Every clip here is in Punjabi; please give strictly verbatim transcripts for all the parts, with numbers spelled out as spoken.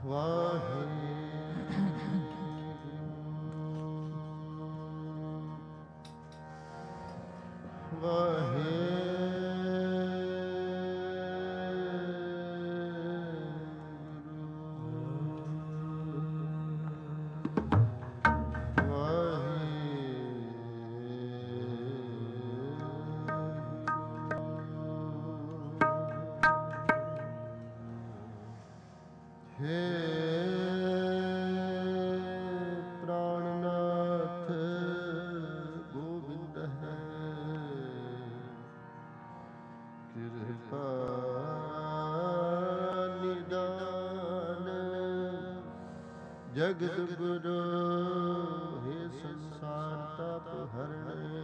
ਜਗਤ ਗੁਰੂ ਹੈ ਸੰਸਾਰ ਤਾਪ ਹਰਣੇ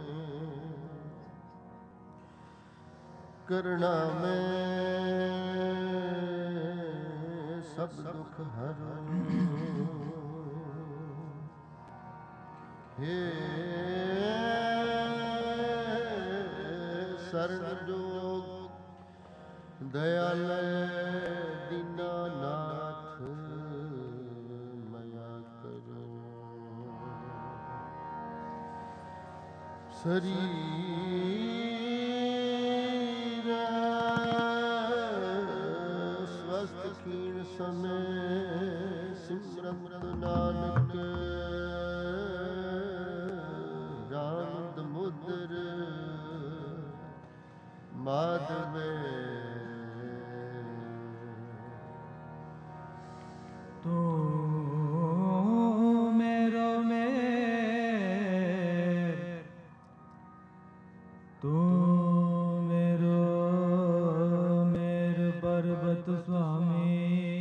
ਕਰੁਣਾ ਮੈਂ ਸਭ ਦੁਖ ਹਰੋ हे शरण जोग दयालय दीनानाथ मया करो शरीर स्वस्थ कीण समय सिमरत नानक माधवे तो मेरो मेर तो मेरो मेर पर्वत स्वामी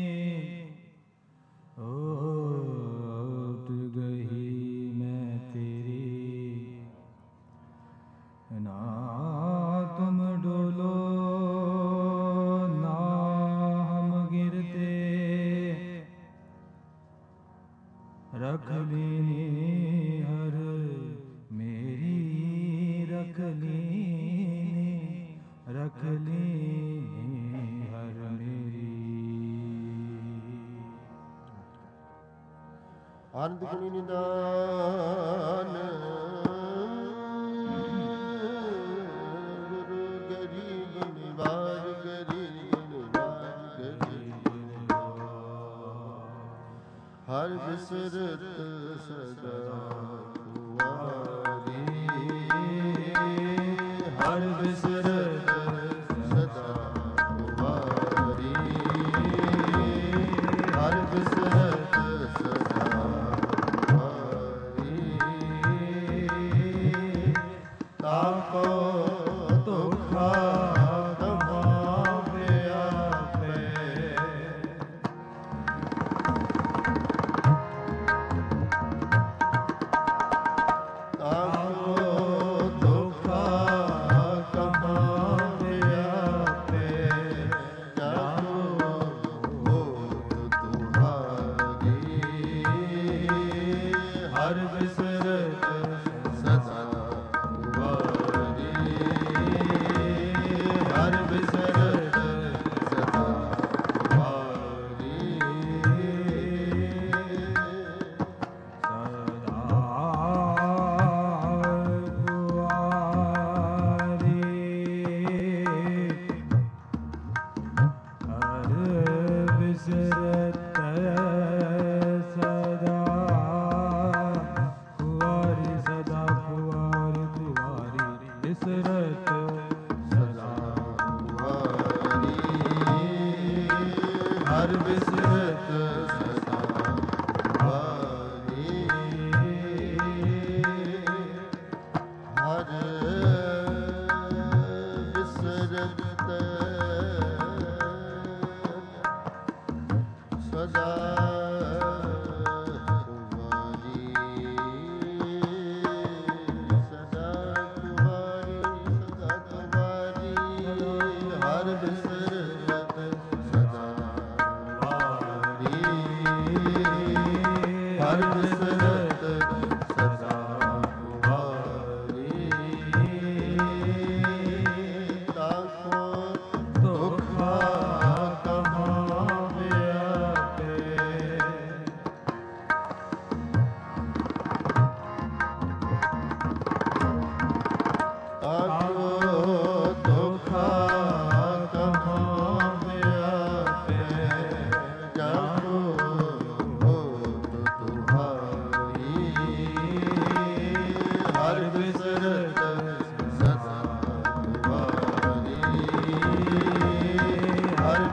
ओट गई मैं तेरी ना तुम डोलो ना हम गिरते रख लीनी हर मेरी रख लीनी रख लीनी हर मेरी आनंद गुणी निदान हर बिसरत सदा कुंवारी हर बिसरत सदा कुंवारी हर बिसरत सदा कुंवारी ताको दुखा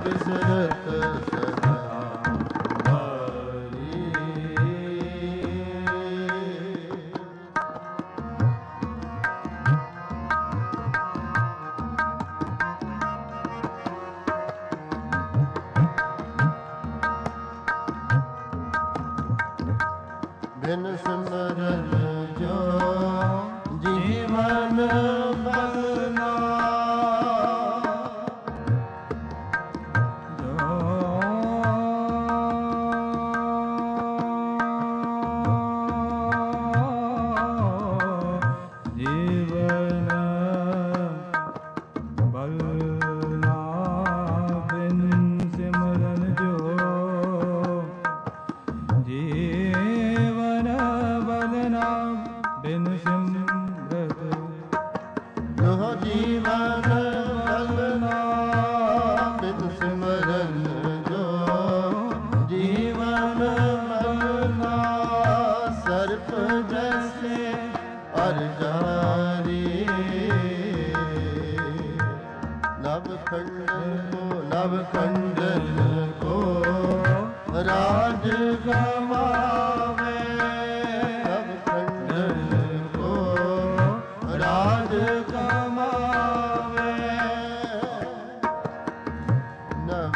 ਬਿਸਰਤ ਸਦਾ ਵਾਰੀ। ਬਿਨ ਸਿਮਰਨ ਜੋ ਜੀਵਨ ਬਲਨਾ ਜੀਵਨ ਬਲਨਾ ਬਿਨ ਸਿਮਰਨ ਜੋ ਜੀਵਨ ਬਲਨਾ ਬਿਨ ਸਿਮਰਤ ਜੋ ਜੀਵਨ ਬਲਨਾ ਬਿਨ ਸਿਮਰਨ ਜੋ ਜੀਵਨ ਬਲਨਾ ਸਰਪ ਜੈਸੇ ਅਰ ਜਾਰੀ। ਨਵ ਖੰਡਨ ਕੋ ਨਵ ਖੰਡਨ ਕੋ ਰਾਜ ਗਵਾਵੇ। ਨਵ ਖੰਡਨ ਕੋ ਰਾਜ ਗਵਾਵੇ। ਨਵ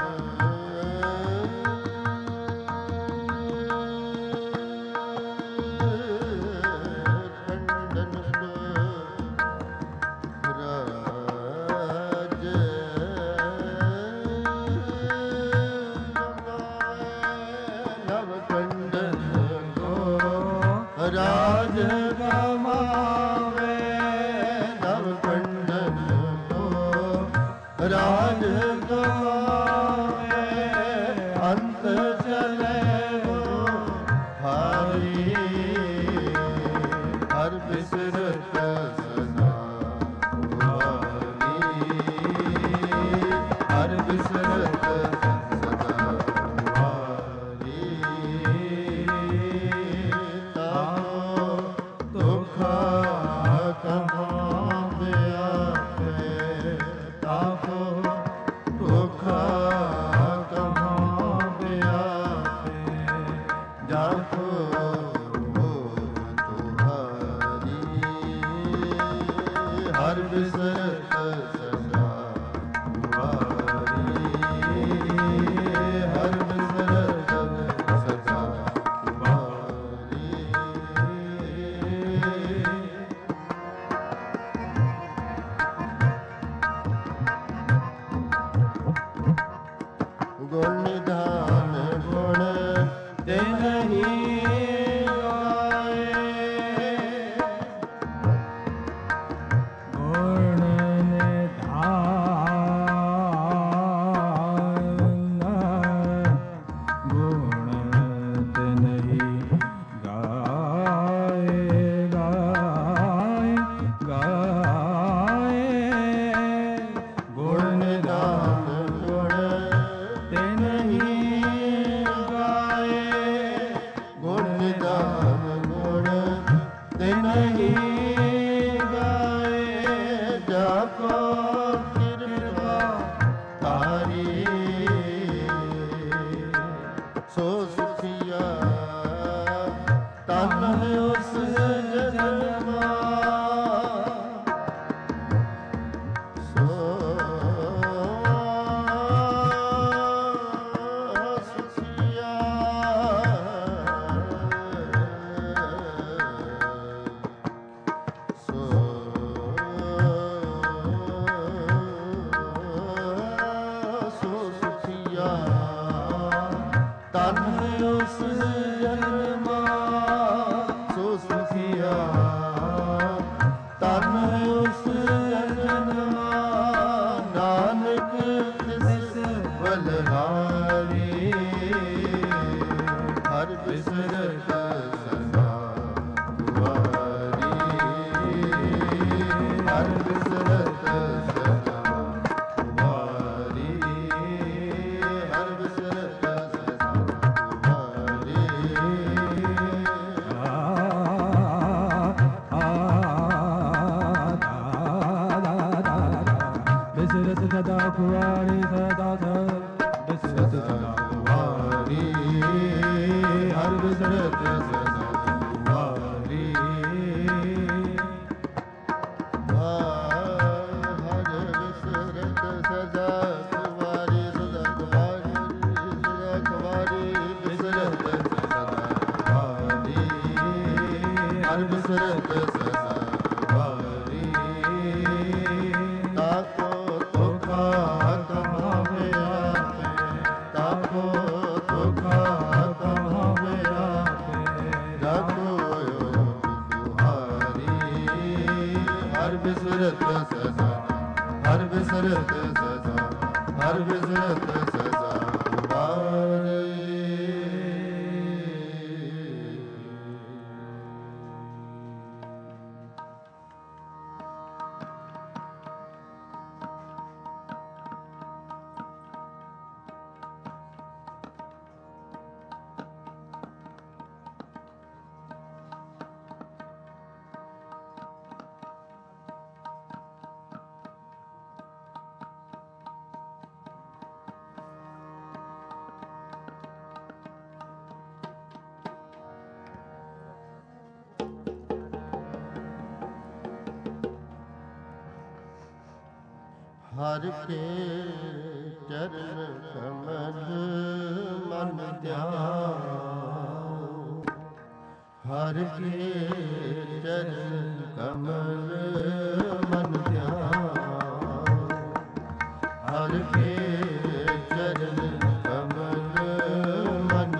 ਖੰਡਨ ਕੋ ਰਾਜ ਨਵ ਖੰਡਨ ਕੋ ਰਾਜ ਗਵਾਵੇ। ਨਵ ਖੰਡਨ ਕੋ ਰਾਜ ਗਵਾਵੇ। ਅੰਤ ਚਲੇ ਹਾਰੀ ਹਰ ਬਿਸਰਤ ਸਦਾ ਵਾਰੀ। ਹਰ ਬਿਸਰਤ ਸਦਾ ਵਾਰੀ। ਤਾਕੋ ਦੁਖਾ ਕਹਾਂ ਬਿਆਪੇ। ਤਾਕੋ ਦੁਖਾ ਕਹਾਂ ਬਿਆਪੇ। ਜਾਕੋ ਤੁਹਾਰੀ ਹਰ ਬਿਸਰਤ ਸਦਾ ਵਾਰੀ। ਹਰ ਬਿਸਰਤ ਸਦਾ ਵਾਰੀ। ਗੁਣ ਨਿਧਾਨ ਗੁਣ ਤੇ ਨਹੀਂ ਗਾਏ। ਗੁਣ ਨਿਧਾਨ ਗੁਣ ਤੇ ਨਹੀਂ ਗਾਏ ਗਾਏ ਗਾਏ। ਗੁਣ ਨਿਧਾਨ ਗੁਣ ਤੇ ਨਹੀਂ ਗਾਏ। ਗੁਣ ਨਿਧਾਨ ਗੁਣ ਤੇ ਨਹੀਂ ਗਾਏ। ਜਾਕੋ ਕਿਰਪਾ ਤਾਰੀ ਸੋ ਸੁਖੀਆ ਤਨ ਉਸ ਜਨਮਾ। ਸੋ ਸੁਖੀਆ ਸੋ ਸੋ ਸੁਖੀਆ ਤਨ ਉਸ ਜਨਮਾ। ਸੋ ਸੁਖੀਆ ਤਨ ਉਸ ਜਨਮਾ। ਨਾਨਕ ਤਿਸ ਬਲਹਾਰੀ ਹਰ ਬਿਸਰਤ ਸਦਾ ਵਾਰੀ। ਹਰ ਬਿਸਰਤ ਸਦਾ ਵਾਰੀ। ਹਰ ਬਿਸਰਤ ਸਦਾ ਵਾਰੀ। ਬਿਸਰਤ ਸਦਾ ਕੁਵਾਰੀ ਸਦਾ ਸਦਾ ਬਿਸਰਤ ਸਵਾਰੀ ਤਾਕੋ ਤੁਖਾ ਕਮਾਵੇ ਆਪੇ ਤਾਕੋ ਤੁਖਾ ਕਮਾਵੇ ਆਪੇ ਰੱਖੋ ਸੁਹਾਰੀ ਹਰ ਬਿਸਰਤ ਸਦਾ ਹਰ ਬਿਸਰਤ ਸਦਾ ਹਰ ਬਿਸਰਤ ਸਦਾ ਵਾਰੀ ਹਰ ਕੇ ਚਰਨ ਕਮਲ ਮਨ ਧਿਆਨ ਹਰ ਕੇ ਚਰਨ ਕਮਲ ਮਨ ਧਿਆਨ ਹਰ ਕੇ ਚਰਨ ਕਮਲ ਮਨ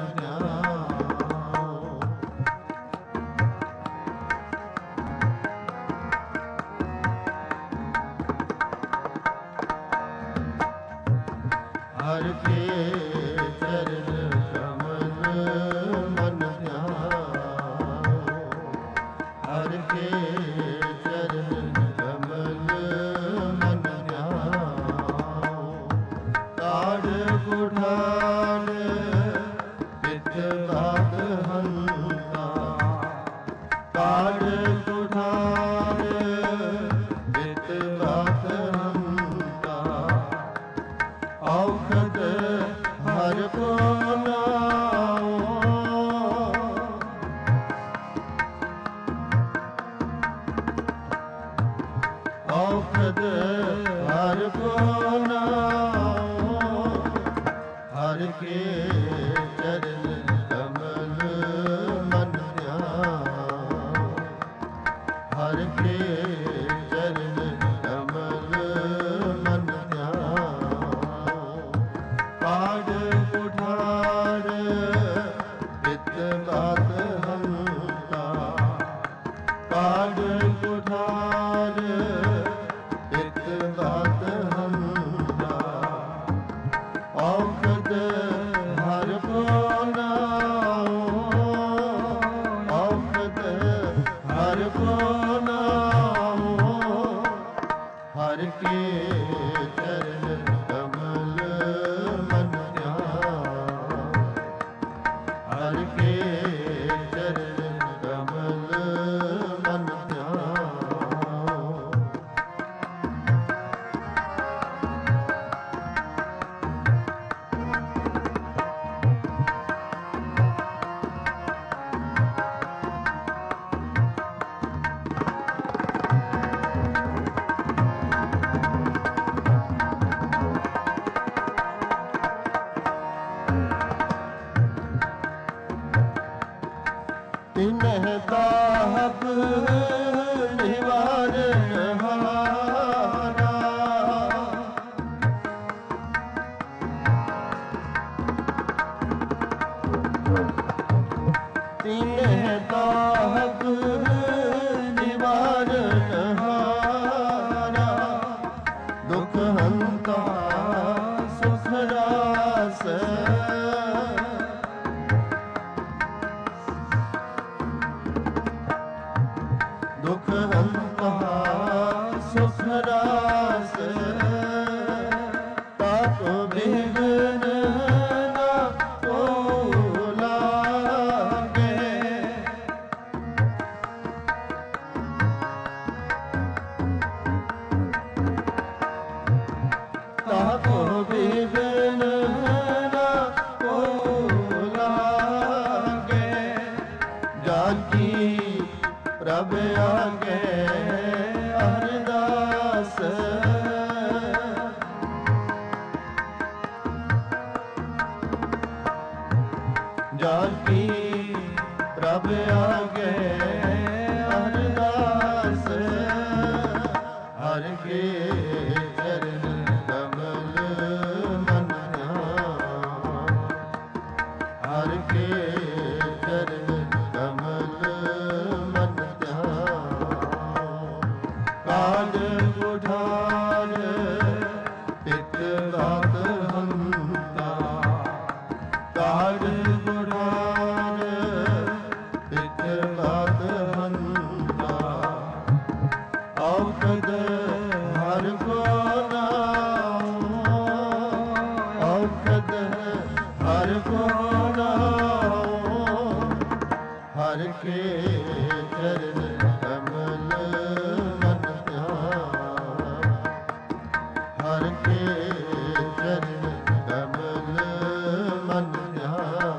ਧਿਆਨ ਹਰ ਕੇ ਚਰਨ ਕਮਲ ਮਨ ਧਿਆਨ ਹਰ ਕੇ ਚਰਨ ਕਮਲ ਮਨ ਧਿਆਨ ਕਾੜ ਕੁਠਾਨ ਬਿਤ ਬਾਤ ਹੰਤਾ ਕਾੜ ਕੁਠਾਨ ਬਿਤ ਬਾਤ ਹੰਤਾ ਔਖਦ ਹਰ ਕੋ ਨਾਉ ਔਖਦ ਹਰ ਕੋ ਨਾਉ ਹਰ ਕੇ ਚਰਨ ਕਮਲ ਮਨ ਧਿਆਨ ਹਰ ਕੇ ਚਰਨ ਕਮਲ ਮਨ ਧਿਆਨ ਕਾੜ ਕੁਠਾਰ ਬਿਤ ਬਾਤ ਹੰਤਾ ਕਾੜ ਕੁਠਾਰ ਬਿਤ ਬਾਤ ਹੰਤਾ ਔਖਦ ਹਰ ਕੋ ਨਾਉ ਔਖਦ ਹਰ ਕੋ ਨਾਉ ਹਰ ਕੇ ਚਰਨ ਕਮਲ ਮਨ ਧਿਆਨ ਹਰ ਕੇ ਚਰਨ ਕਮਲ ਮਨ ਧਿਆਨ ਤਿਨਹ ਤਾਪ ਨਿਵਾਰਨ ਹਾਰਾ ਤਿਨਹ ਤਾਪ ਨਿਵਾਰਨ ਹਾਰਾ ਦੁਖ ਹੰਤਾ ਸੁਖ ਰਾਸ ਦੁਖ ਹੰਤਾ ਸੁਖ ਰਾਸ ਤਾਕੋ ਬਿਘਨ ਨਾ ਕੋ ਲਾਗੇ ਤਾਕੋ ਬਿਘਨ ਨਾ ਕੋ ਲਾਗੇ ਜਾਕੀ ਪ੍ਰਭ ਆਗੇ ਅਰਦਾਸ ਜਾਕੀ ਪ੍ਰਭ ਆਗੇ हर को नाओ हर के चरण कमल मन ध्यान हर के चरण कमल मन ध्यान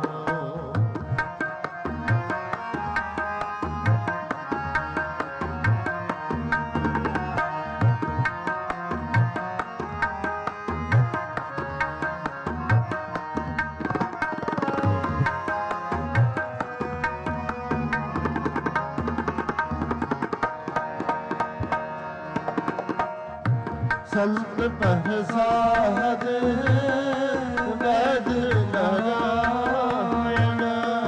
संत प्रसाद वैद नारायण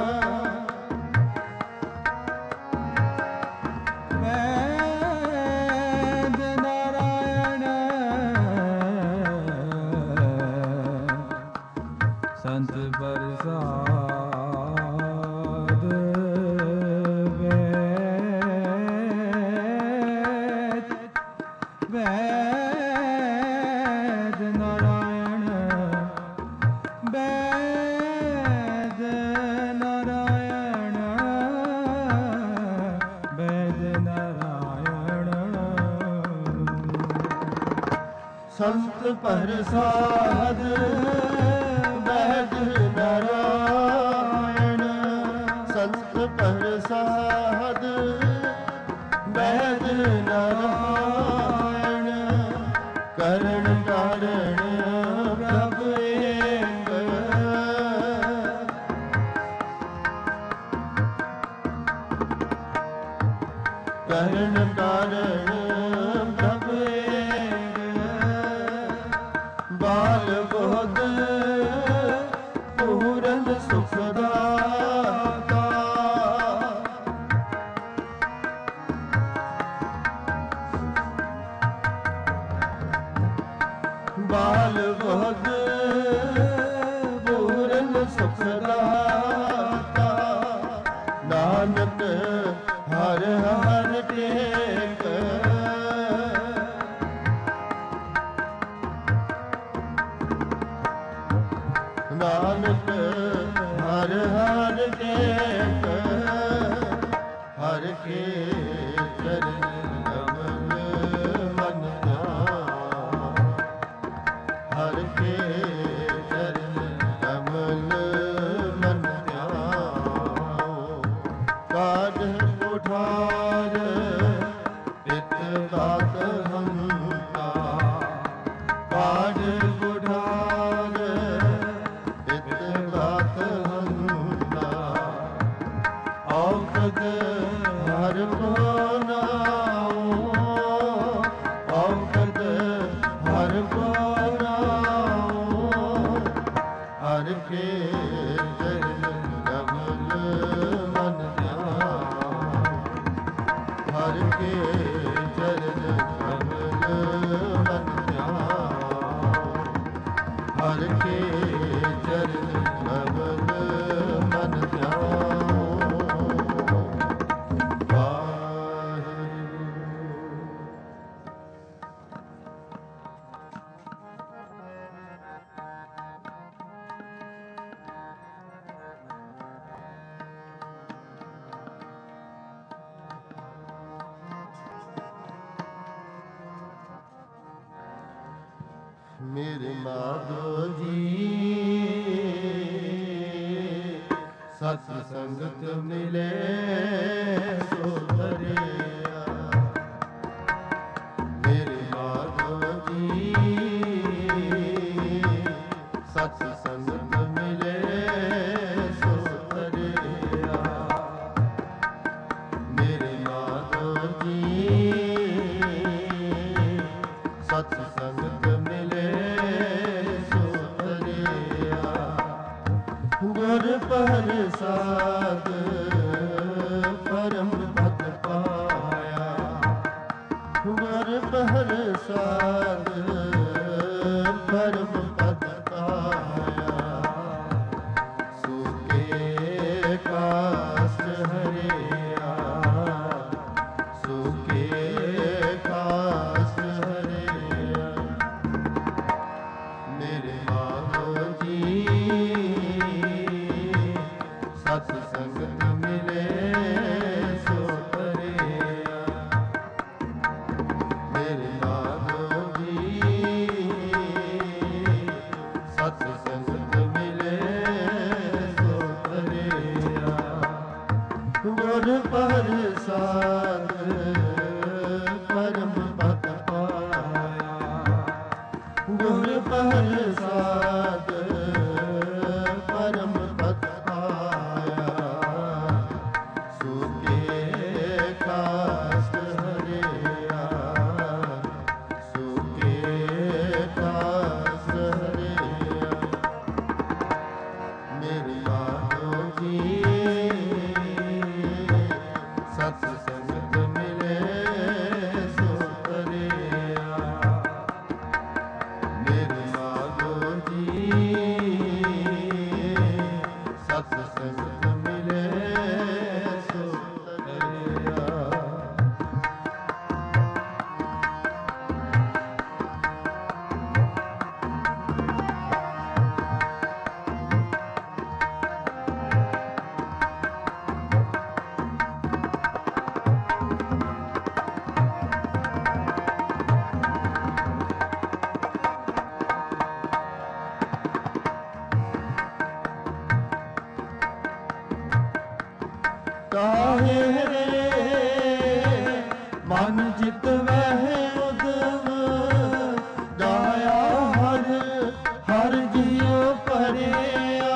वैद नारायण संत प्रसाद वैद वैद नारायण वैद नारायण वैद नारायण संत प्रसाद वैद नारायण संत प्रसाद वैद नारायण करण कारण प्रभु एक करण कारण प्रभु एक बाल बोध पूरन सुखदाता बाल बोध पूरन सुखदाता नानक हर हर टेक नानक हर हर टेक हर के चरण कमल मन ध्यान हर के चरण कमल मन ध्यान काढ़ कुठार पित बात हंता काढ़ कुठार पित बात हंता औखद हर को नाओ औखद हर को नाओ हर के चरण कमल मन ध्यान हर के चरण कमल मन ध्यान हर के चरण कमल मन ध्यान मेरे माधो जी सत संगत मिले सो धरिया मेरे माधो जी सत संगत मिले सो धरिया मेरे माधो जी सत संगत मिले सो धरिया गुर प्रसाद परम पद पाया गुर प्रसाद परम पद पाया सुके काष्ठ हरिया सुके काष्ठ हरिया मेरे माधो जी ਪ੍ਰਸਾਦ ਪਰਮ ਪਦ ਪਾਇਆ। ਗੁਰ ਪ੍ਰਸਾਦ ਪਰਮ ਪਦ ਪਾਇਆ। ਸੁਖੇ ਕਾਸਟ ਹਰਿਆ। ਸੁਖੇ ਕਾਸਟ ਹਰਿਆ। ਮੇਰੇ ਮਾਧੋ ਜੀ ਸਤ ਸੰਗਤ ਮਿਲੇ ਸੋ ਤਰਿਆ। ਮੇਰੇ ਮਾਧੋ ਜੀ ਸਤ ਸੰਗਤ ਮਿਲੇ ਸੋ ਤਰਿਆ। ਕਾਹੇ ਰੇ ਮਨ ਚਿਤ ਵਹਿ ਉਦਮ ਗਾਇਆ ਹਰ ਹਰ ਜੀਉ ਪਰਿਆ।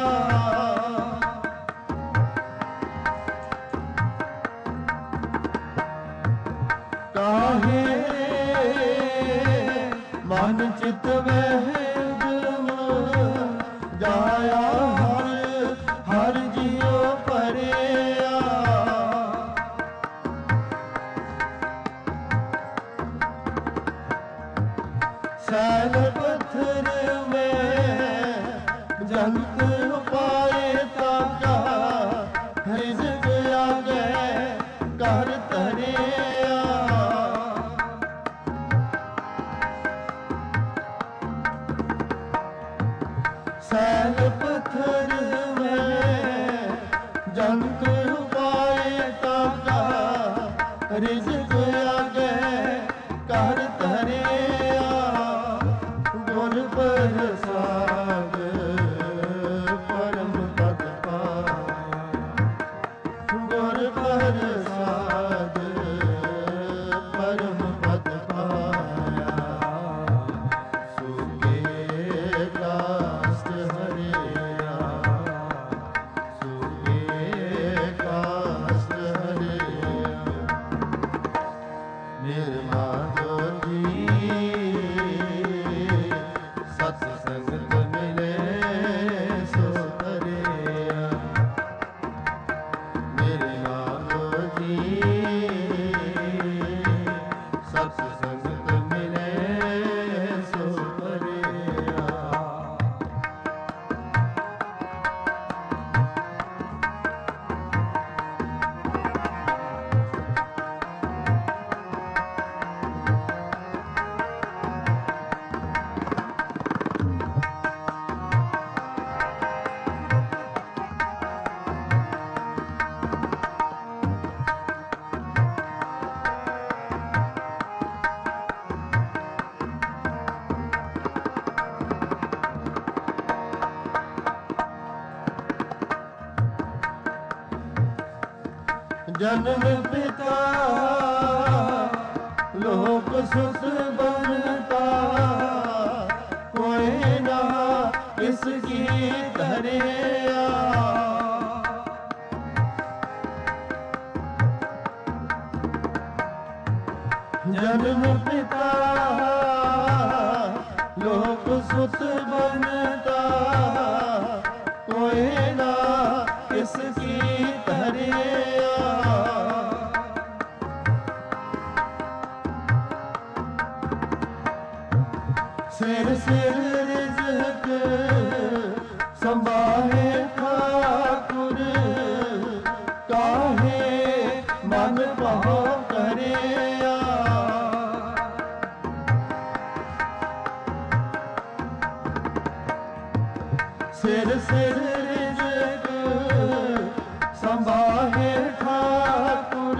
ਕਾਹੇ ਰੇ ਮਨ ਚਿਤ ਵਹਿ ਉਦਮ ਗਾਇਆ ਹਰ ਹਰ ਜੀਉ ਪਰਿਆ। ਸੈਲ ਪੱਥਰ ਮੈਂ ਜੰਤ ਉਪਾਏ ਤਾਕਾ। ਰਿਜ਼ਕ ਆਗੇ ਕਰ ਧਰਿਆ। ਸੈਲ ਪੱਥਰ ਮੈਂ ਜੰਤ ਉਪਾਏ ਤਾਕਾ। ਰਿਜ਼ਕ ਆਗੇ ਕਰ ਧਰਿਆ। ਗੁਰ ਪ੍ਰਸਾਦ ਪਰਮ ਪਦ ਪਾਇਆ। ਗੁਰ ਪ੍ਰਸਾਦ ਪਰਮ ਪਦ ਪਾਇਆ। ਸੁਖੇ ਕਾਸਟ ਹਰਿਆ। ਸੁਖੇ ਕਾਸਟ ਹਰਿਆ। ਮੇਰੇ ਮਾਧੋ ਜੀ ਸਤ ਸੰਗਤ ਮਿਲੇ ਸੋ ਤਰਿਆ। ਮੇਰੇ ਮਾਧੋ ਜੀ ਸਤ ਸੰਗਤ ਮਿਲੇ ਸੋ ਤਰਿਆ। ਜਨਮ ਪਿਤਾ ਲੋਕ ਸੁਖ ਬਣਤਾ। ਕੋਈ ਨਾ ਇਸ ਕੀ ਧਰਿਆ। ਜਨਮ ਪਿਤਾ ਲੋਕ ਸੁਖ ਬਣਤਾ। ਕੋਈ ਨਾ ਇਸ ਕੀ ਧਰਿਆ। ਸਿਰ ਸਿਰ ਰਿਜ਼ਕ ਸੰਭਾਹੇ ਠਾਕੁਰ। ਕਾਹੇ ਮਨ ਭਾਉ ਕਰਿਆ। ਸਿਰ ਸਿਰ ਰਿਜ਼ਕ ਸੰਭਾਹੇ ਠਾਕੁਰ।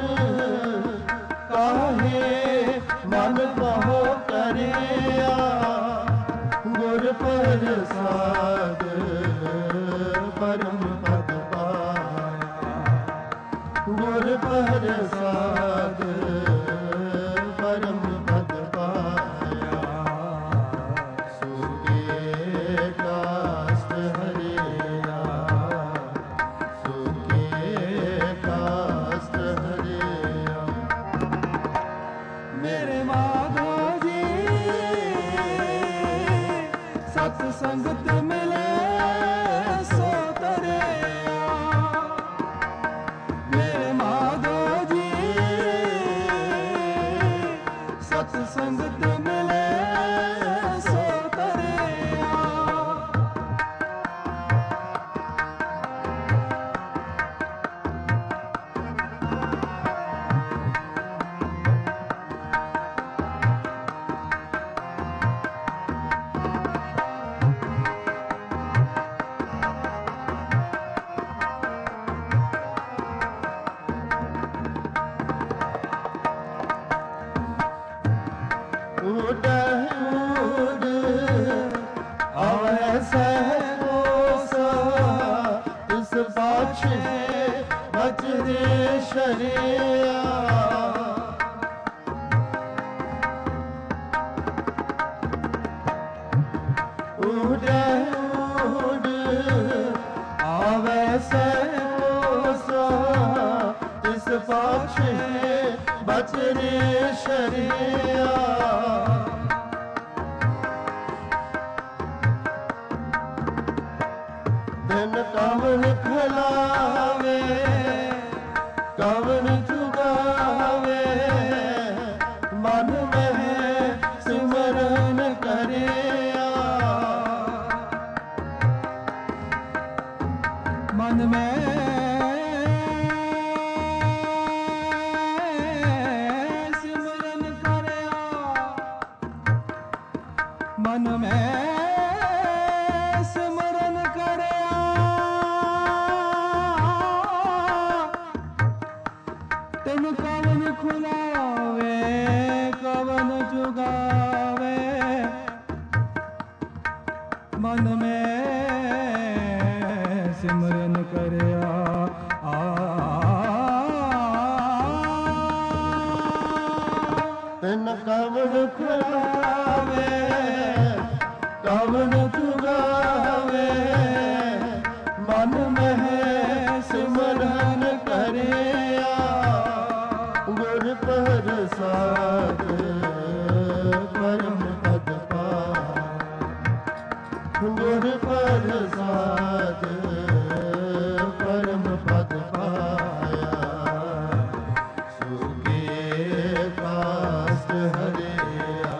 ਕਾਹੇ ਮਨ ਭਾਉ ਕਰਿਆ। ਗੁਰ ਪ੍ਰਸਾਦ ਪਰਮ ਪਦ ਪਾਇਆ। ਗੁਰ ਪ੍ਰਸਾਦ ਪਰਮ ਪਦ ਪਾਇਆ, ਸੁਖੇ ਕਾਸਟ ਹਰਿਆ, ਸੁਖੇ ਕਾਸਟ ਹਰਿਆ। ਮੇਰੇ ਮਾਧੋ ਜੀ ਸਤ ਸੰਗਤ ਮਿਲੇ ਸੋ ਤਰਿਆ। ਮੇਰੇ ਮਾਧੋ ਜੀ ਸਤ ਸੰਗਤ ਮਿਲੇ ਸੋ ਤਰਿਆ। ਉਡ ਉਡ ਆਵੈ ਸਹਿ ਕੋਸਾ, ਇਸ ਪਾਛੇ ਬਚਦੇ ਸ਼ਰਿਆ। ਉਡ ਉਡ ਆਵੈ ਸਹਿ ਕੋਸਾ, ਇਸ ਪਾਛੇ ਬਚਦੇ ਸ਼ਰਿਆ। ਦਿਨ ਕਵਨ ਖਲਾਵੇ, ਕਵਨ ਚੁਗਾਵੇ, ਮਨ ਮਹਿ ਸਿਮਰਨ ਕਰਿਆ। ਮਨ ਮੈਂ ਸਿਮਰਨ ਕਰਿਆ, ਮਨ ਮੈਂ ਸਿਮਰਨ ਕਰਿਆ। ਤੈਨੂੰ ਕਵਨ ਖੁਲਾਵੇ, ਕਵਨ ਜੁਗਾਵੇ, ਮਨ ਮੈਂ ਸਿਮਰਨ ਕਰਿਆ। ਆ ਤਿਨ ਕਵਨ ਖੁਲਾਵੇ, ਕਵਨ ਚੁਗਾਵੇ, ਮਨ ਮਹਿ ਸਿਮਰਨ ਕਰਿਆ। ਗੁਰ ਪ੍ਰਸਾਦ ਪਰਮ ਪਦ ਪਾਇਆ, ਗੁਰ ਪ੍ਰਸਾਦ ਪਰਮ ਪਦ ਪਾਇਆ। ਸੁਖੇ ਕਾਸਟ ਹਰਿਆ,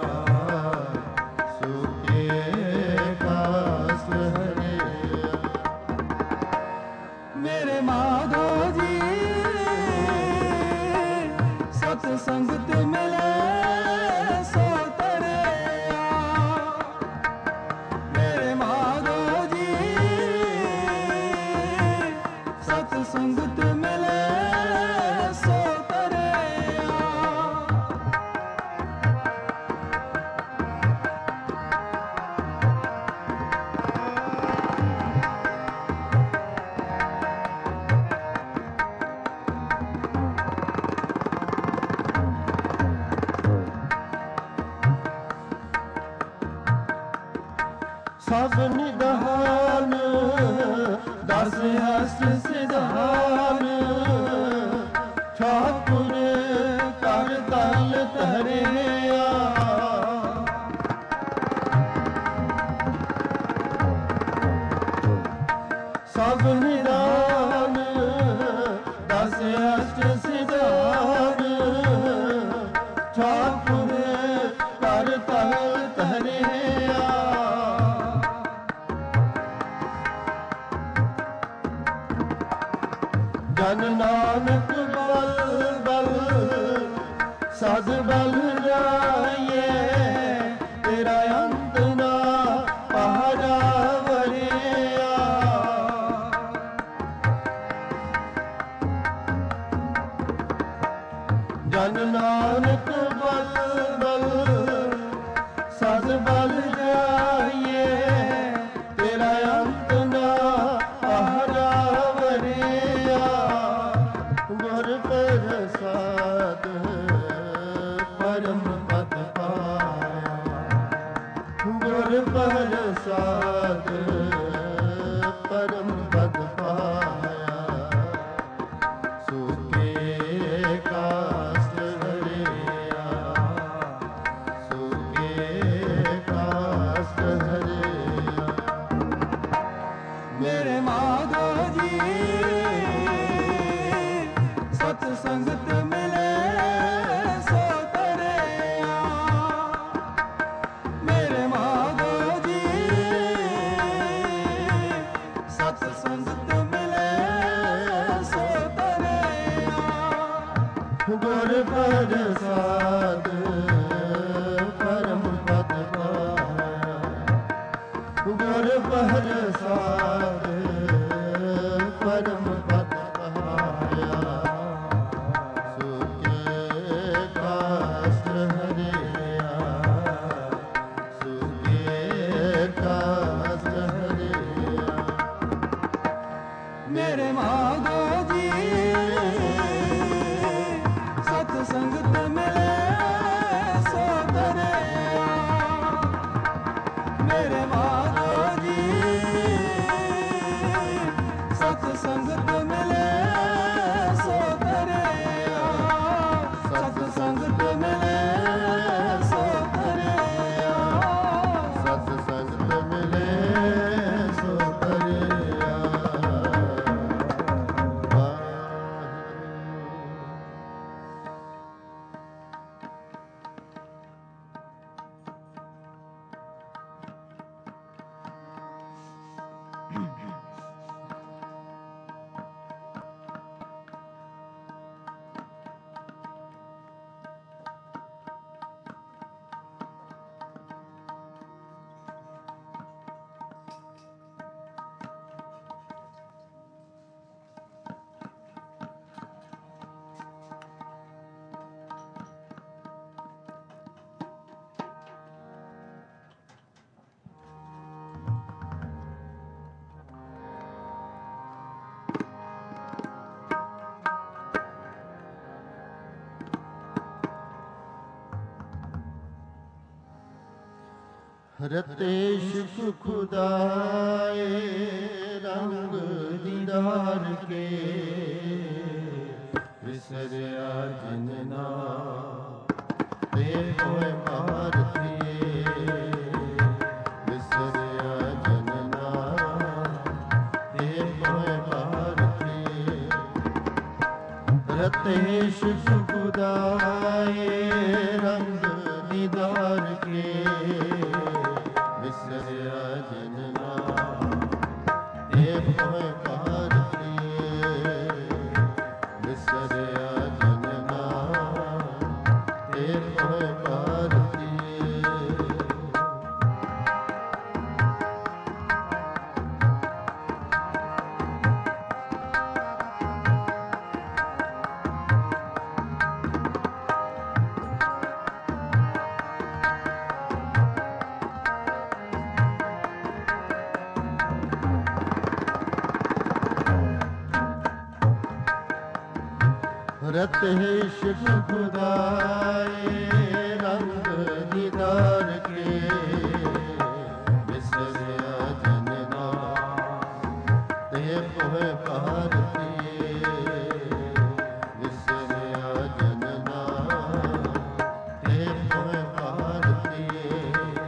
ਸੁਖੇ ਕਾਸਟ ਹਰਿਆ। ਮੇਰੇ ਮਾਧੋ ਜੀ ਸਤ ਸੰਗਤ ਮਿਲੇ ਸੋ ਤਰਿਆ। ਮੇਰੇ ਮਾਧੋ ਜੀ ਸਤ ਸੰਗਤ ਮਿਲੇ ਸੋ ਤਰਿਆ। ਸਭ ਨਿਧਾਨ ਦਸ ਹਸਤ ਸਿਧਾਨ, ਠਾਕੁਰ ਕਰ ਤਲ ਧਰਿਆ। ਸਭ ਨਿਧਾਨ ਦਸ ਹਸਤ ਸਿਧਾਨ, ਠਾਕੁਰ ਕਰ ਤਲ ਧਰਿਆ। ਜਨ ਨਾਨਕ ਬਲ ਬਲ ਸਦ ਬਲ ਜਾਈਏ, ਤੇਰਾ ਅੰਤ ਨਾ ਪਹਰਾ ਵਰਿਆ। ਜਨ ਨਾਨਕ ਬਲ ਬਲ ਸਦ ਬਲ ਜਾਈਏ, ਤੇਰਾ ਅੰਤ ਨਾ ਪਹਰਾ ਵਰਿਆ। ਗੁਰ ਪਰ ਪਰਮ ਪਦ ਪਾਇਆ, ਸੁਕੇ ਕਾਸਟ ਹਰਿਆ, ਸੁਕੇ ਕਾਸਟ ਹਰਿਆ। ਮੇਰੇ ਮਾਧੋ ਜੀ ਸਤ ਸੰਗਤ ਮਿਲੇ ਸੋ ਤਰਿਆ, ਮੇਰੇ ਮਾਧੋ ਜੀ ਸਤ ਸੰਗਤ ਮਿਲੇ ਸੋ ਤਰਿਆ। ਗੁਰ ਪ੍ਰਸਾਦ ਪਰਮ ਪਦ ਪਾਇਆ, ਗੁਰ ਪ੍ਰਸਾਦ ਪਰਮ ਪਦ ਪਾਇਆ, ਸੁਕੇ ਕਾਸਟ ਹਰਿਆ, ਸੁਕੇ ਕਾਸਟ ਹਰਿਆ। ਮੇਰੇ ਮਾਧੋ ਜੀ ਸਤ ਸੰਗਤ ਮਿਲੇ ਸੋ ਤਰਿਆ, ਮੇਰੇ ਮਾਧੋ ਜੀ ਸਤ ਸੰਗਤ ਮਿਲੇ ਸੋ ਤਰਿਆ, ਸਤ ਸੰਗਤ ਮਿਲੇ ਸੋ ਤਰਿਆ, ਸਤ ਸੰਗਤ ਮਿਲੇ ਸੋ ਤਰਿਆ। ਰਤੇ ਸ਼ੁਕ ਖੁਦਾਏ ਰੰਗ ਦੀਦਾਰ ਕੇ, ਵਿਸਰਿਆ ਜਨਨਾ ਤੇ ਹੋਏ ਭਾਰਤੀਏ, ਵਿਸਰਿਆ ਜਨਨਾ ਤੇ ਹੋਏ ਭਾਰਤੀਏ। ਰਤੇ ਸ਼ੁਕ ਖੁਦਾਏ ਰੰਗ ਦੀਦਾਰ ਕੇ, ਵਿਸਰਿਆ ਜਨਨਾ ਤੇ ਹੋਏ ਭਾਰਤੀਏ, ਵਿਸਰਿਆ ਜਨਨਾ ਤੇ ਹੋਏ ਭਾਰਤੀਏ। ਰਤੇ ਸ਼ਿਵ ਖੁਦਾਏ ਰੰਗ ਦੀਦਾਰ ਕੇ, ਵਿਸਰਿਆ ਜਨਨਾ ਤੇ ਹੋਏ ਭਾਰਤੀਏ, ਵਿਸਰਿਆ ਜਨਨਾ ਤੇ ਹੋਏ ਭਾਰਤੀਏ।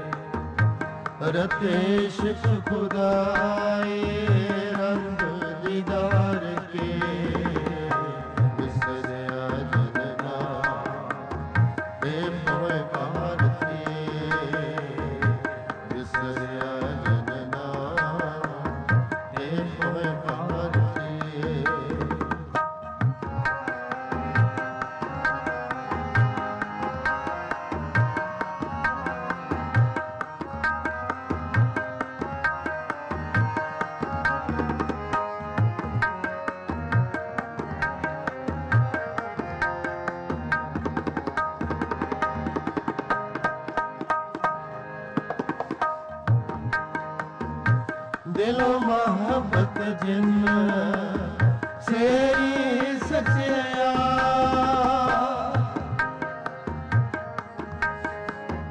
ਰਤੇ ਸ਼ਿਵ ਖੁਦਾਏ ਰੰਗ ਦੀਦਾਰ ਕੇ, ਵਿਸਰਿਆ ਜਨਨਾ ਤੇ ਹੋਏ ਭਾਰਤੀਏ, ਵਿਸਰਿਆ ਜਨਨਾ ਤੇ ਹੋਏ ਭਾਰਤੀਏ। ਦਿਲੋਂ ਮੁਹੱਬਤ ਜਿਨ ਸੇਰੀ ਸਚਿਆ,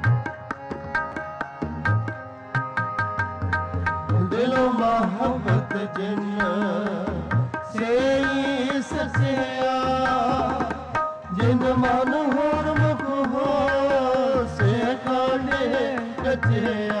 ਦਿਲੋਂ ਮੁਹੱਬਤ ਜਿਨ ਸੇਈ ਸਸਿਆ ਜਿਨ ਮਨ ਹੋਰ ਮੁਖ ਹੋ ਸੇ ਕਾਂਡੇ ਕਚਿਆ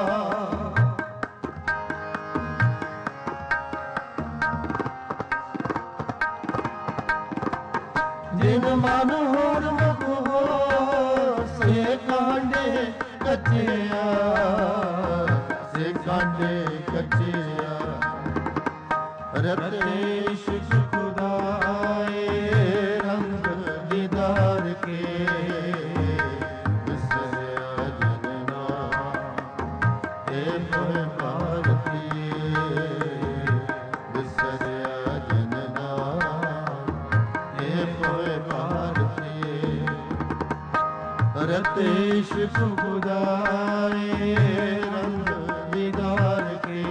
ਜਿਨ ਮਨ ਹੋਰ ਮੁਖ ਹੋ ਸੇ ਕਾਂਡੇ ਕਚਿਆ ਸੇ ਕਾਂਡੇ ਕਚਿਆ ਰਤੇਸ਼ ਸੁਖਦਾਏ ਰੰਗ ਦੀਦਾਰ ਕੇ ਵਿਸਰਿਆ ਜਨਨਾ ਇਹ ਮੋਹ ਭਾਰਤੀਏ ਵਿਸਰਿਆ ਜਨਨਾ ਇਹ ਮੋਹ ਭਾਰਤੀਏ ਰਤੇਸ਼ ਸੁਖਦਾਏ ਰੰਗ ਦੀਦਾਰ ਕੇ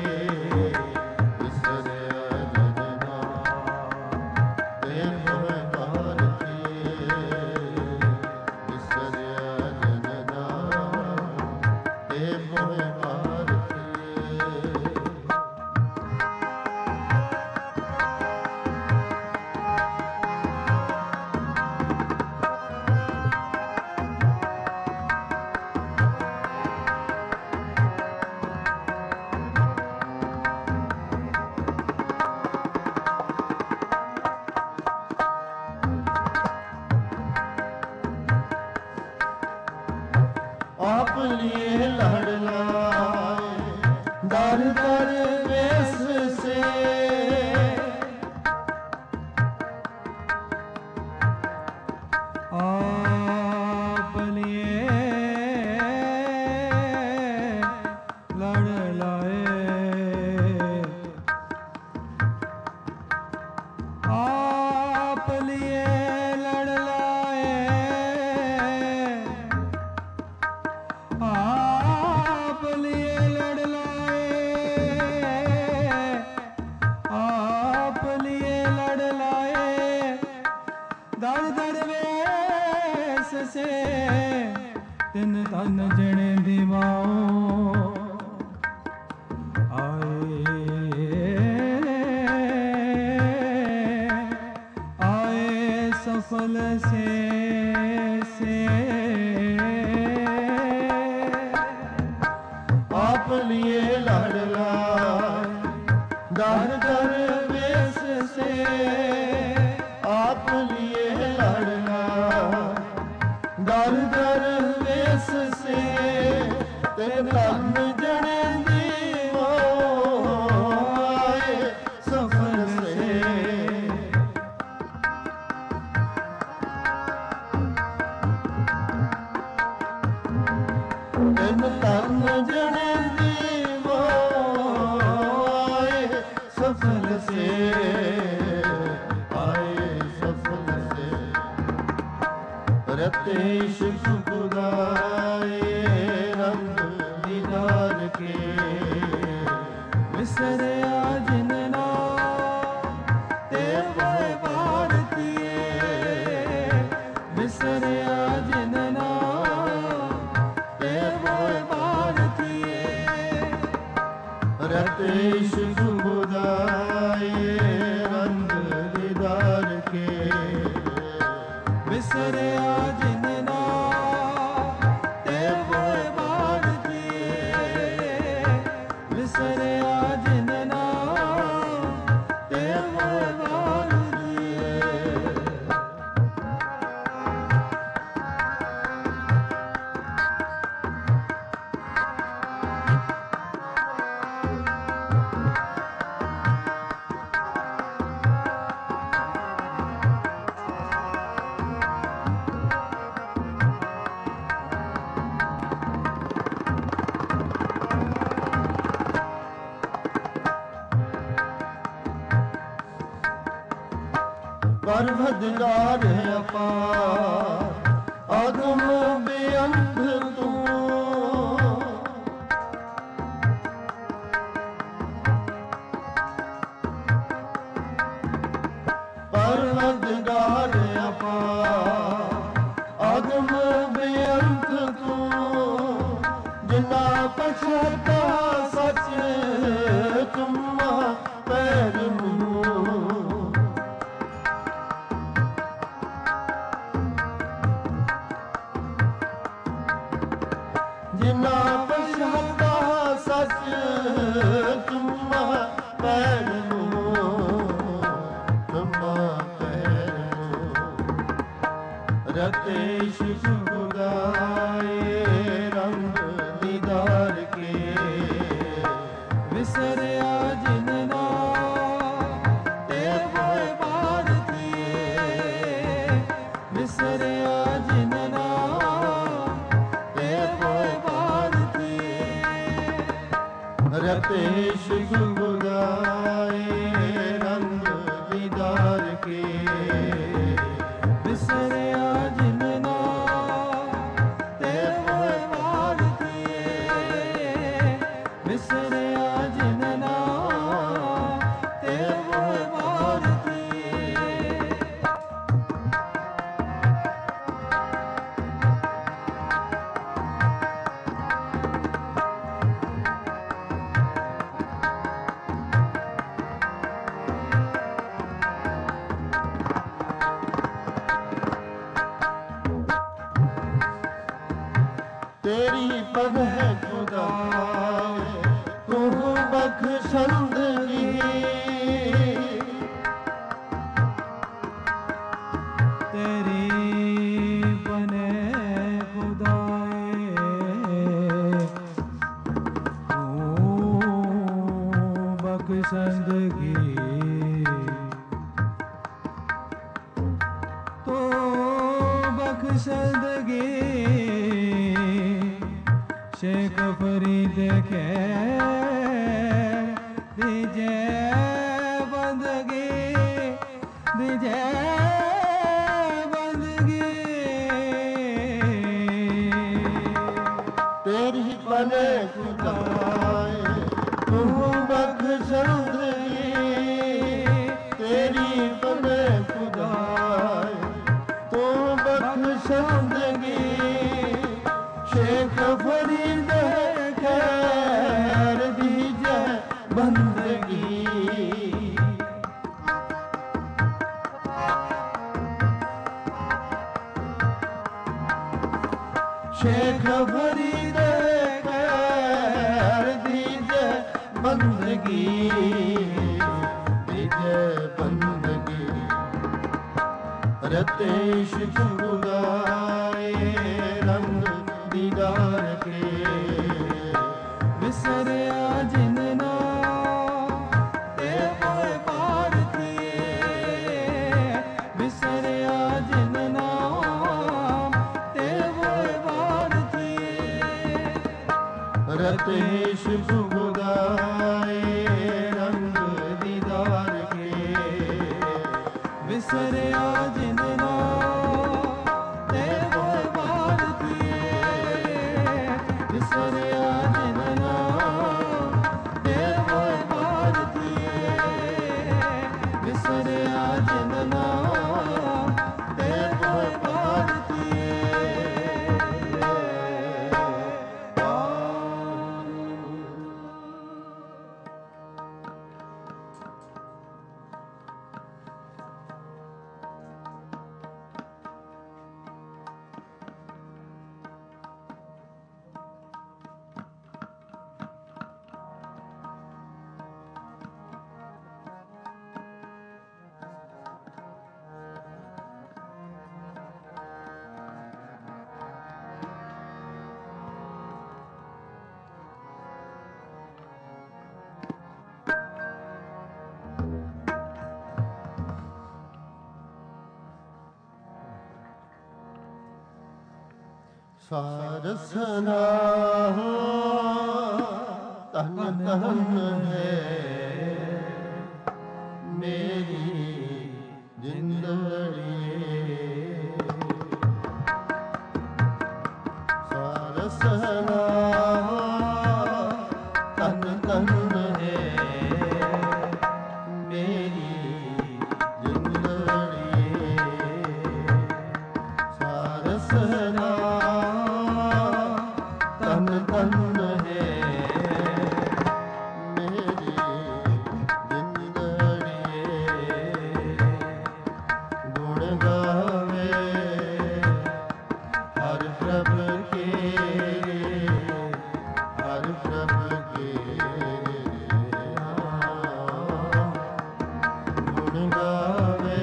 ਆਪ ਲਿਏ ਲੜ ਲਾਏ ਦਰ ਦਰ ਵੇਸ ਸੇ ਆਪ ਲਿਏ ਲੜ ਲਾਏ ਆਪ ਲਿਏ ਲੜ ਲਾਏ ਆਪ ਲਿਏ ਲੜ ਲਾਏ ਆਪ ਲਿਏ ਲੜ ਲਾਏ ਦਰ ਦਰ ਵੇਸ ਸੇ ਤਿਨ ਤਨ ਜਣੇ ਦਿਵਾਓ ਆਏ ਆਏ ਸਫਲ ਸੇ ਸੇ ਆਪ ਲਿਏ ਲੜ ਲਾਏ ਦਰ ਦਰ ਵੇਸ ਸੇ ਆਪ ਲਿਏ ਲੜ ਲਾਏ ਦਰ ਦਰ ਵੇਸ ਸੇ ਤੇ ਤਨ ਜਣੇ ਦੀਵੋ ਆਏ ਸਫਲ ਸੇ ਤਿਨ ਤਨ ਜਣੇ ਦੀਵੋ ਆਏ ਸਫਲ ਸੇ ਆਏ ਸਫਲ ਸੇ ਰਤੇਸ਼ ਸੁਖਦਾਏ ਰੰਗ ਦੀਦਾਰ ਕੇ ਵਿਸਰਿਆ ਜਿਨ ਨਾ ਤੇ ਹੋਏ ਭਾਰਤੀਏ ਵਿਸਰਿਆ ਜਿਨ ਨਾ ਤੇ ਹੋਏ ਭਾਰਤੀਏ ਰਤੇਸ਼ ਸੁਖਦਾਏ ਰੰਗ ਦੀਦਾਰ ਕੇ ਵਿਸਰਿਆ ਜਿਨ ਨਾ ਤੇ ਹੋਏ ਭਾਰਤੀਏ ਵਿਸਰਿਆ ਜਿਨ ਨਾ ਤੇ ਹੋਏ ਭਾਰਤੀਏ ਪਰਵਦਗਾਰ ਅਪਾਰ ਅਗਮ ਬੇਅੰਤ ਤੂੰ ਪਰਵਦਗਾਰ ਅਪਾਰ ਅਗਮ ਬੇਅੰਤ ਤੂੰ ਜਿਨਾ ਪਛਤਾ ਸੱਚ ਤੁਮ ਪਰਹਿ ਖੁਦਾਏ ਤੂੰ ਬਖਸ਼ੰਦਗੀ ਤੇਰੀ ਬਨੇ ਖੁਦਾਏ ਤੂੰ ਬਖਸ਼ੰਦਗੀ ਤੂੰ ਬਖਸ਼ੰਦਗੀ शेख फरीद खैर दीजे बंदगी दीजे बंदगी तेरी बने खुदाए तू बख्शंदगी तेरी बने खुदाए तू बख्शंदगी शेख फरीद खैर दीजे बंदगी शेख फरीद खैर दीजे बंदगी दीजे बंदगी रतेश खुदाए रंग दीदार के विसरिया जिनना ते होए भारतीय विसरिया जिनना ते होए भारतीय रतेश खुदाए रंग दीदार के विसरिया जिनना ते होए भारतीय विसरिया जिनना ते होए भारतीय विसरिया जिनना ते होए भारतीय ਸਾਰਸਨਾ ਤਨ ਤਨ ਹੈ ਮੇਰੀ ਜ਼ਿੰਦੜੀ ਸਾਰਸਨਾ ਤਨ ਤਨ ਹੈ ਮੇਰੀ ਜ਼ਿੰਦੜੀ ਸਾਰਸਨਾ ਤਨ ਤਨ ਹੈ ਮੇਰੀ ਜ਼ਿੰਦੜੀ ਗੁਣ ਗਾਵੇ ਹਰ ਪ੍ਰਭ ਕੇ ਹਰ ਪ੍ਰਭ ਕੇ ਗੁਣ ਗਾਵੇ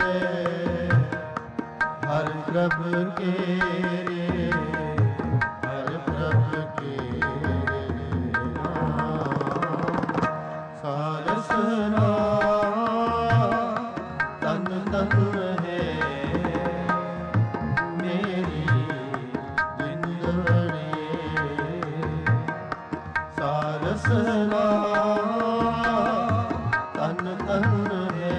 ਹਰ ਪ੍ਰਭ ਕੇ ਸਾਰਸਨਾ ਤਨ ਤਨ ਹੈ ਮੇਰੀ ਜ਼ਿੰਦੜੀ ਸਾਰਸਨਾ ਤਨ ਤਨ ਹੈ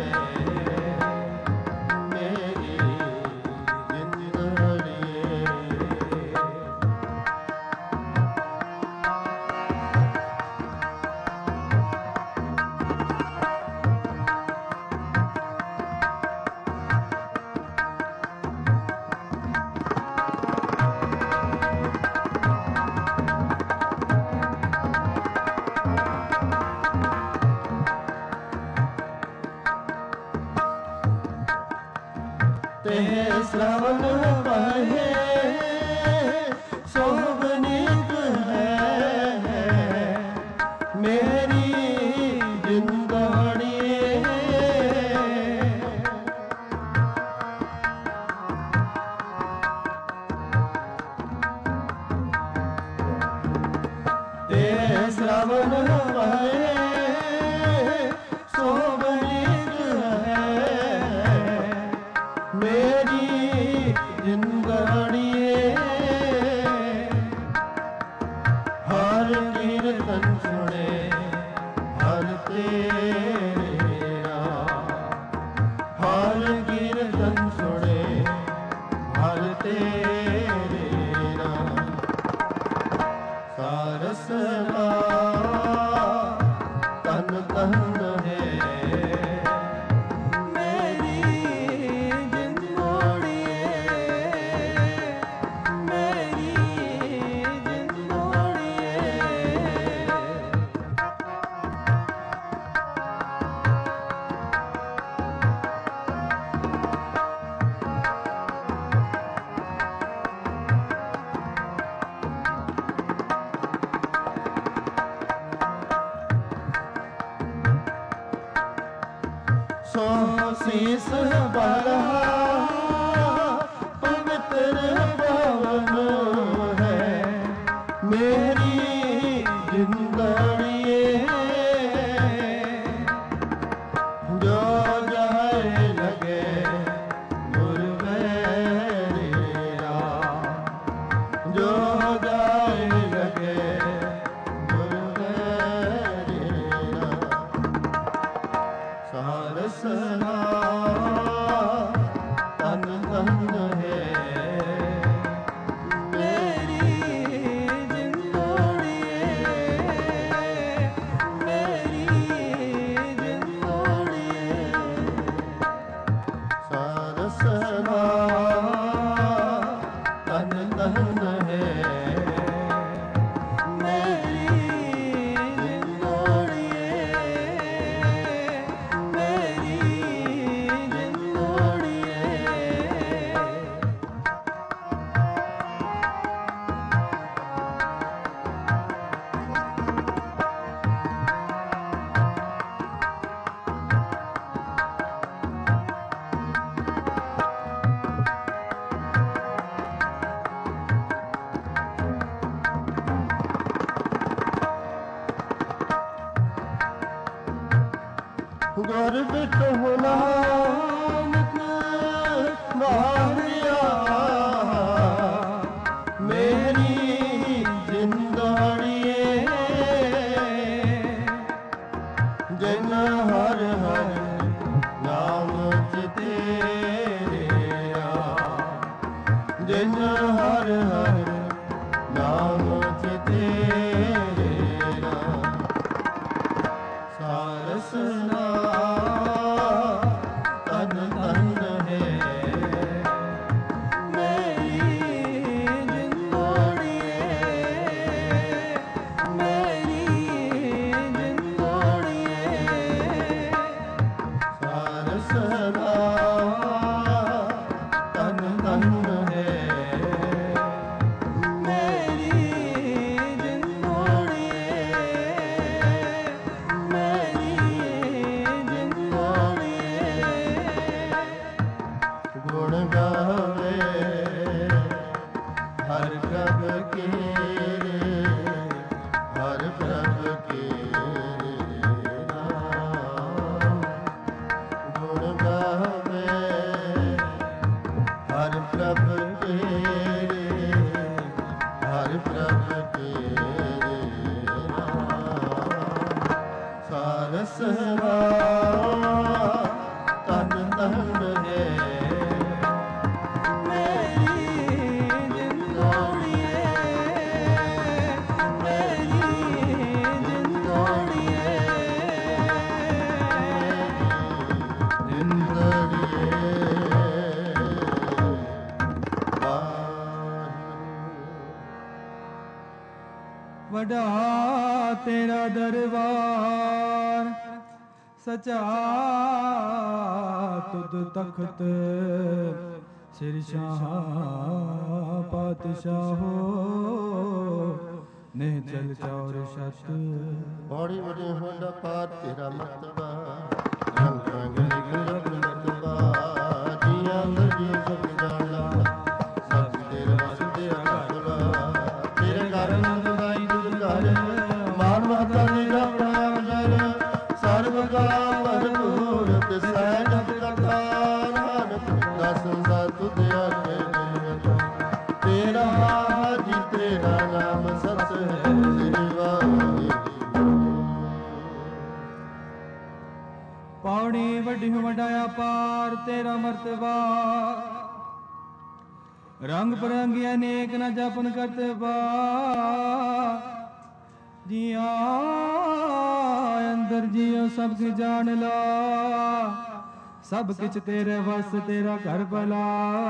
ਮੇਰੀ ਜ਼ਿੰਦੜੀ ਤੇ श्रवण कहे शोभनीक है ਧਨ ਹੈ ਸੋ ਸੀਸ ਬਲਾ ਪਵਿੱਤਰ ਪਵਨ ਹੈ ਮੇਰੀ ਜਿੰਦੜੀਏ ਜੋ ਜਾਏ ਲਗੇ ਗੁਰਵੇਰਾ ਜੋ ਜਾਏ ਲਗੇ ਸਾਰਸਨਾ ਤਨ ਤਨ ਹੈ ਮੇਰੀ ਜਿੰਦੜੀਏ ਮੇਰੀ ਜਿੰਦੜੀਏ ਸਾਰਸਨਾ ਤਨ ਤਨ ਹੈ ਗੁਰ ਬਿਟਹੁ ਨਾਨਕ ਵਾਰਿਆ ਮੇਰੀ ਜਿੰਦੜੀਏ ਜਿਨ ਹਰ ਹਰ ਨਾਮ ਚਿਤੇਰਿਆ ਜਿਨ ਹਰ ਹਰ ਨਾਮ ਚਿਤੇਰਿਆ ਸਾਰਸਨਾ ਤਨ ਤਨ ਹੈ ਮੇਰੀ ਜਿੰਦੜੀਏ ਮੇਰੀ ਜਿੰਦੜੀਏ ਸਾਰਸਨਾ ਤਨ ਤਨ ਹੈ ਗੁਣ ਗਾਵੇ ਹਰ ਪ੍ਰਭ ਕੇ ਹਰ ਪ੍ਰਭ ਕੇ ਨਾਮ ਗੁਣ ਗਾਵੇ ਹਰ ਪ੍ਰਭ ਕੇ ਹਰ ਪ੍ਰਭ ਕੇ ਨਾਮ ਸਾਰਸਨਾ ਤਨ ਤਨ ਹੈ ਵਡਾ ਤੇਰਾ ਦਰਬਾਰ ਸਚਾ ਤੁਧ ਤਖਤ ਸਿਰ ਸ਼ਾਹ ਪਾਤਸ਼ਾਹੋ ਨੇ ਚਲ ਚੌਰ ਛਤ ਬੜੀ ਵੱਡੀ ਹੁੰਦਾ ਪਾਰ ਤੇਰਾ ਮਰਤਬਾ ਰੰਗ ਰੰਗ ਲਿਖ ਮਰਤਬਾ ਜੀਆਂ ਮਰਜੀ ਸਭ ਜਾਣਾ ਸਭ ਤੇਰੇ ਵਸਦੇ ਅਗਲਾ ਤੇਰੇ ਕਾਰਨ ਦੁਦਾਈ ਦੁਦ ਕਰ ਮਾਨ ਮਾਤਾ ਦੀ ਆਪਣਾ ਜਰ ਸਰਬ ਕਲਾ ਭਰਪੂਰ ਤੇ ਸਹਿਜ ਕਰਤਾ ਨਾਨਕ ਦਸਮ ਦਾ ਤੁਧ ਆਗੇ ਤੇਰਾ ਹਾਜੀ ਤੇਰਾ ਨਾਮ ਸਤ ਹੈ ਸ੍ਰੀ ਵਾਹਿਗੁਰੂ ਪੌੜੀ ਵੱਡੀ ਵਡਾਇਆ ਪਾਰ ਤੇਰਾ ਮਰਤਬਾ ਰੰਗ ਬਰੰਗੀ ਅਨੇਕ ਨ ਜਪਨ ਕਰਤਬਾ ਜੀਆਂ ਅੰਦਰ ਜੀਉ ਸਭ ਕੀ ਜਾਣ ਲਾ, ਸਭ ਕਿਛ ਤੇਰੇ ਵਸ ਤੇਰਾ ਘਰ ਭਲਾ,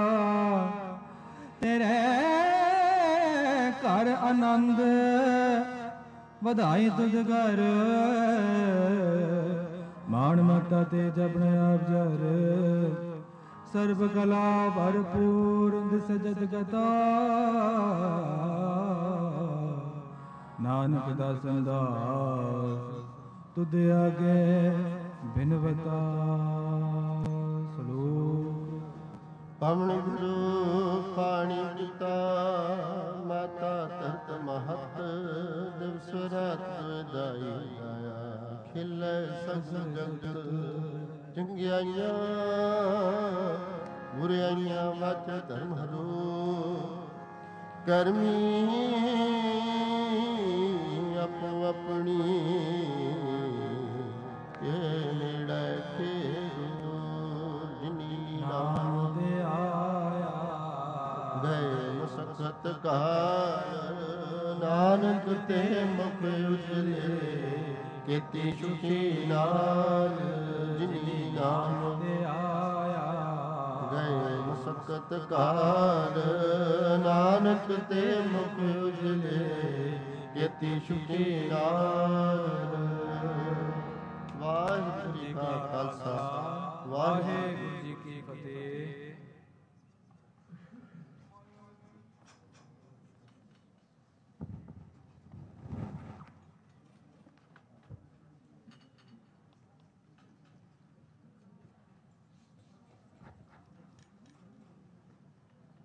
ਤੇਰੇ ਘਰ ਆਨੰਦ ਵਧਾਈ ਤੁਧ ਘਰ, ਮਾਣ ਮਤਾ ਤੇ ਜਪਨ ਆਪ ਜਰ, ਸਰਬ ਕਲਾ ਭਰਪੂਰ ਦਿਸ ਜਤ ਗਤਾ, ਨਾਨਕ ਦਾਸਨ ਦਾਸ ਤੁਧ ਆਗੇ ਬਿਨਵਤਾ। ਸਲੋਕ ਪਵਨ ਗੁਰੂ ਪਾਣੀ ਪਿਤਾ, ਮਾਤਾ ਧਰਤ ਮਹਤ, ਦਿਵਸ ਰਾਤ ਦਾਈ ਦਾਇਆ, ਖਿਲੇ ਸਗਲ ਜਗਤ, ਚੰਗਿਆਈਆਂ ਬੁਰਾਈਆਂ ਮਤ ਧਰਮ ਹਰੋ, ਕਰਮੀ ਆਪੋ ਆਪਣੀ ਇਹ ਨੇੜੇ ਠੇਰੋ, ਜਿਨੀ ਨਾਮ ਤੇ ਆਇਆ ਗਏ ਮੁਸਕਤ ਕਾਲ, ਨਾਨਕ ਤੇ ਮੁਖ ਉਜਲੇ, ਕੀਤੀ ਸੁਖੀ ਨਾਲ, ਜਿਨੀ ਨਾਮ ਤੇ ਆਇਆ ਗਏ ਮੁਸਕਤ ਕਾਲ, ਨਾਨਕ ਤੇ ਮੁਖ ਉਜਲੇ, ਕੀਤੀ ਸੁਖੀ ਨਾਲ। ਵਾਹਿਗੁਰੂ ਜੀ ਕਾ ਖਾਲਸਾ, ਵਾਹਿਗੁਰੂ ਵਾਹਿਗੁਰੂ ਜੀ ਕੀ ਫਤਿਹ।